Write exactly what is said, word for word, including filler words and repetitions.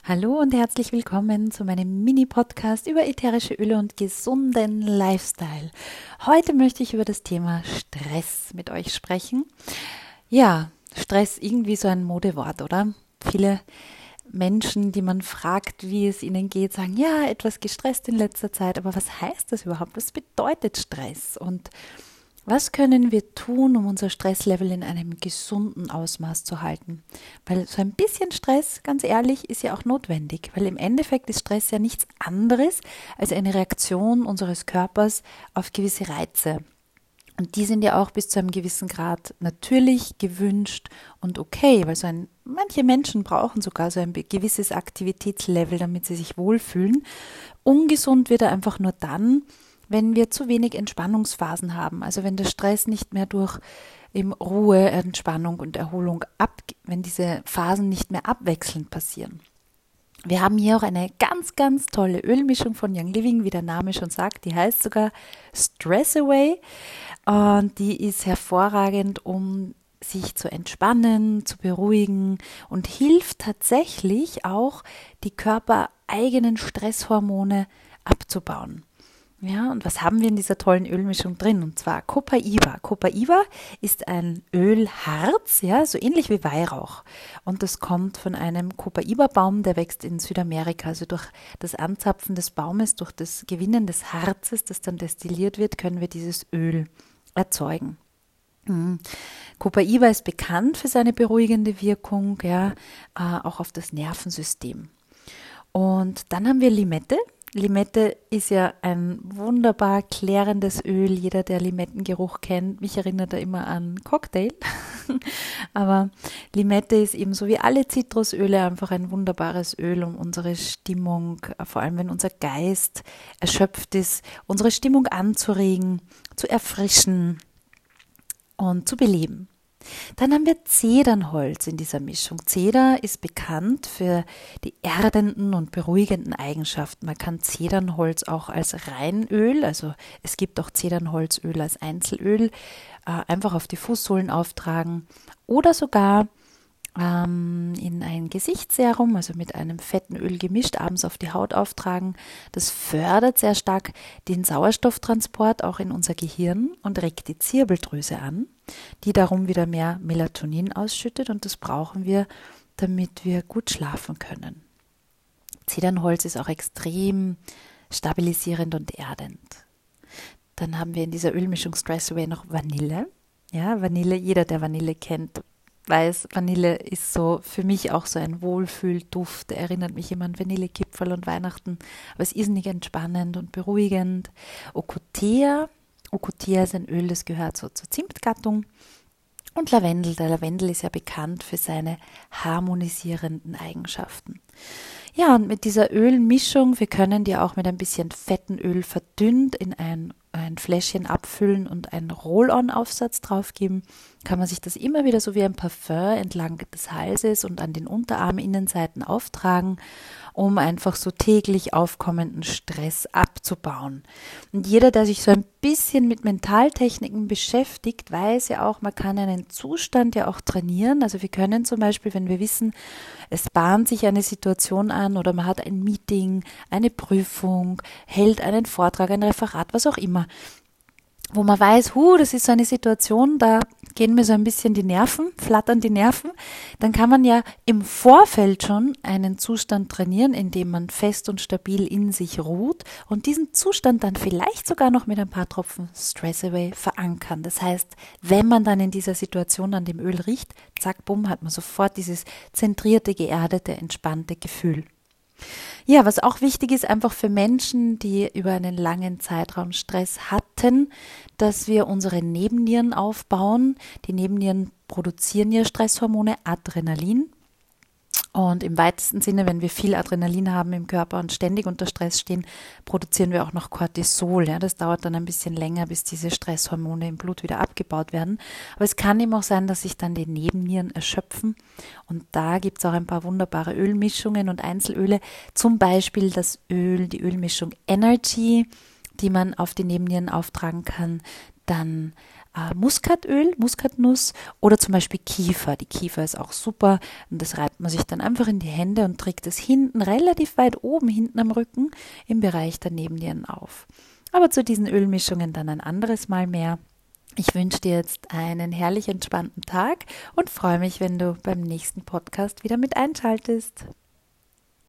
Hallo und herzlich willkommen zu meinem Mini-Podcast über ätherische Öle und gesunden Lifestyle. Heute möchte ich über das Thema Stress mit euch sprechen. Ja, Stress, irgendwie so ein Modewort, oder? Viele Menschen, die man fragt, wie es ihnen geht, sagen, ja, etwas gestresst in letzter Zeit. Aber was heißt das überhaupt? Was bedeutet Stress? Und was können wir tun, um unser Stresslevel in einem gesunden Ausmaß zu halten? Weil so ein bisschen Stress, ganz ehrlich, ist ja auch notwendig, weil im Endeffekt ist Stress ja nichts anderes als eine Reaktion unseres Körpers auf gewisse Reize. Und die sind ja auch bis zu einem gewissen Grad natürlich, gewünscht und okay, weil so ein, manche Menschen brauchen sogar so ein gewisses Aktivitätslevel, damit sie sich wohlfühlen. Ungesund wird er einfach nur dann, wenn wir zu wenig Entspannungsphasen haben, also wenn der Stress nicht mehr durch eben Ruhe, Entspannung und Erholung ab, wenn diese Phasen nicht mehr abwechselnd passieren. Wir haben hier auch eine ganz, ganz tolle Ölmischung von Young Living, wie der Name schon sagt, die heißt sogar Stress Away und die ist hervorragend, um sich zu entspannen, zu beruhigen und hilft tatsächlich auch, die körpereigenen Stresshormone abzubauen. Ja, und was haben wir in dieser tollen Ölmischung drin? Und zwar Copaiba. Copaiba ist ein Ölharz, ja, so ähnlich wie Weihrauch. Und das kommt von einem Copaiba-Baum, der wächst in Südamerika. Also durch das Anzapfen des Baumes, durch das Gewinnen des Harzes, das dann destilliert wird, können wir dieses Öl erzeugen. Mhm. Copaiba ist bekannt für seine beruhigende Wirkung, ja, äh, auch auf das Nervensystem. Und dann haben wir Limette. Limette ist ja ein wunderbar klärendes Öl. Jeder, der Limettengeruch kennt, mich erinnert er immer an Cocktail. Aber Limette ist ebenso wie alle Zitrusöle einfach ein wunderbares Öl, um unsere Stimmung, vor allem wenn unser Geist erschöpft ist, unsere Stimmung anzuregen, zu erfrischen und zu beleben. Dann haben wir Zedernholz in dieser Mischung. Zeder ist bekannt für die erdenden und beruhigenden Eigenschaften. Man kann Zedernholz auch als Reinöl, also es gibt auch Zedernholzöl als Einzelöl, äh, einfach auf die Fußsohlen auftragen oder sogar ähm, in ein Gesichtsserum, also mit einem fetten Öl gemischt, abends auf die Haut auftragen. Das fördert sehr stark den Sauerstofftransport auch in unser Gehirn und regt die Zirbeldrüse an, die darum wieder mehr Melatonin ausschüttet und das brauchen wir, damit wir gut schlafen können. Zedernholz ist auch extrem stabilisierend und erdend. Dann haben wir in dieser Ölmischung Stress Away noch Vanille. Ja, Vanille, jeder, der Vanille kennt, weiß, Vanille ist so für mich auch so ein Wohlfühlduft, der erinnert mich immer an Vanillekipferl und Weihnachten, aber es ist irrsinnig entspannend und beruhigend. Ocotea, Ocotea ist ein Öl, das gehört so zur Zimtgattung. Und Lavendel, der Lavendel ist ja bekannt für seine harmonisierenden Eigenschaften. Ja, und mit dieser Ölmischung, wir können die auch mit ein bisschen fetten Öl verdünnt in ein, ein Fläschchen abfüllen und einen Roll-on-Aufsatz draufgeben, kann man sich das immer wieder so wie ein Parfum entlang des Halses und an den Unterarminnenseiten auftragen, um einfach so täglich aufkommenden Stress abzubauen. Und jeder, der sich so ein bisschen mit Mentaltechniken beschäftigt, weiß ja auch, man kann einen Zustand ja auch trainieren. Also wir können zum Beispiel, wenn wir wissen, es bahnt sich eine Situation an oder man hat ein Meeting, eine Prüfung, hält einen Vortrag, ein Referat, was auch immer, wo man weiß, hu, das ist so eine Situation, da gehen mir so ein bisschen die Nerven, flattern die Nerven, dann kann man ja im Vorfeld schon einen Zustand trainieren, in dem man fest und stabil in sich ruht und diesen Zustand dann vielleicht sogar noch mit ein paar Tropfen Stress Away verankern. Das heißt, wenn man dann in dieser Situation an dem Öl riecht, zack, bumm, hat man sofort dieses zentrierte, geerdete, entspannte Gefühl. Ja, was auch wichtig ist, einfach für Menschen, die über einen langen Zeitraum Stress hatten, dass wir unsere Nebennieren aufbauen. Die Nebennieren produzieren ja Stresshormone, Adrenalin. Und im weitesten Sinne, wenn wir viel Adrenalin haben im Körper und ständig unter Stress stehen, produzieren wir auch noch Cortisol. Ja, das dauert dann ein bisschen länger, bis diese Stresshormone im Blut wieder abgebaut werden. Aber es kann eben auch sein, dass sich dann die Nebennieren erschöpfen. Und da gibt es auch ein paar wunderbare Ölmischungen und Einzelöle. Zum Beispiel das Öl, die Ölmischung Energy, die man auf die Nebennieren auftragen kann. Dann äh, Muskatöl, Muskatnuss oder zum Beispiel Kiefer. Die Kiefer ist auch super und das reibt man sich dann einfach in die Hände und trägt es hinten, relativ weit oben, hinten am Rücken, im Bereich der Nebennieren auf. Aber zu diesen Ölmischungen dann ein anderes Mal mehr. Ich wünsche dir jetzt einen herrlich entspannten Tag und freue mich, wenn du beim nächsten Podcast wieder mit einschaltest.